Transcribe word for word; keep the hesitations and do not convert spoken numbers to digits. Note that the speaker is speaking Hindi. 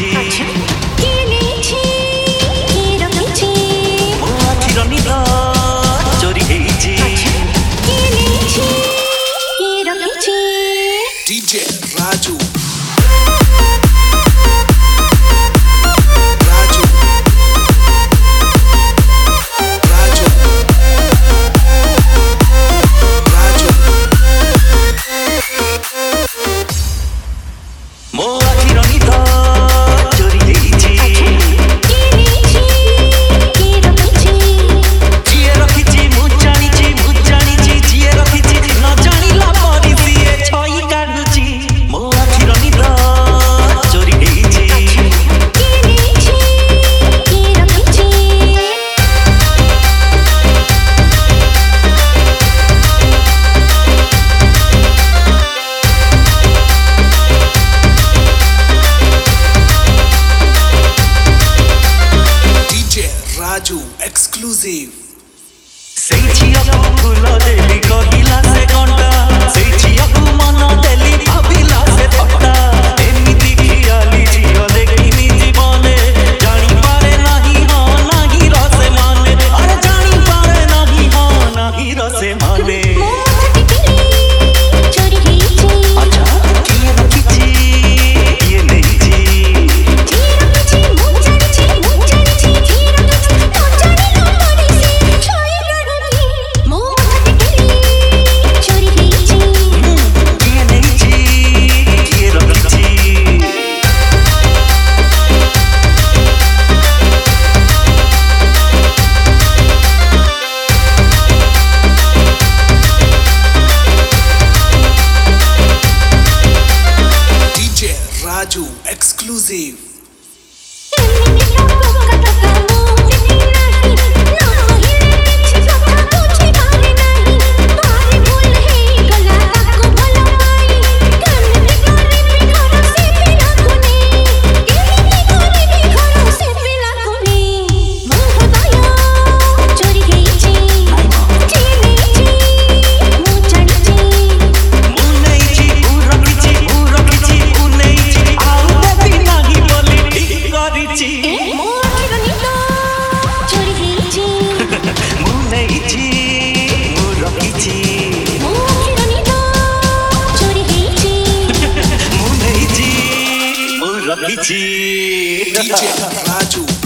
डीजे राजू राजू एक्सक्लूसिव सेई छिया को फूल देली कहिला से गंडा सेई छिया को मन देली भाबिला से फटा एमिति खियाली झियो देखिनी जीवने जानी पारे नाही हो नाही रसे माने अरे जानी पारे नाही हो नाही रसे माने राजू एक्सक्लूसिव डीजे राजू